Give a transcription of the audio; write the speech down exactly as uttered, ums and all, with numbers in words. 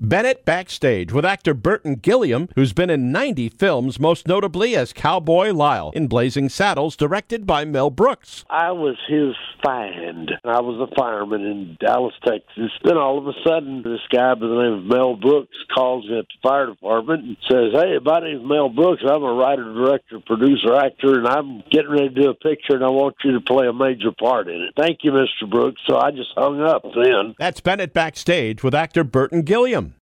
Bennett Backstage with actor Burton Gilliam, who's been in ninety films, most notably as Cowboy Lyle in Blazing Saddles, directed by Mel Brooks. I was his find. I was a fireman in Dallas, Texas. Then all of a sudden, this guy by the name of Mel Brooks calls me at the fire department and says, "Hey, my name's Mel Brooks. I'm a writer, director, producer, actor, and I'm getting ready to do a picture, and I want you to play a major part in it." "Thank you, Mister Brooks." So I just hung up then. That's Bennett Backstage with actor Burton Gilliam.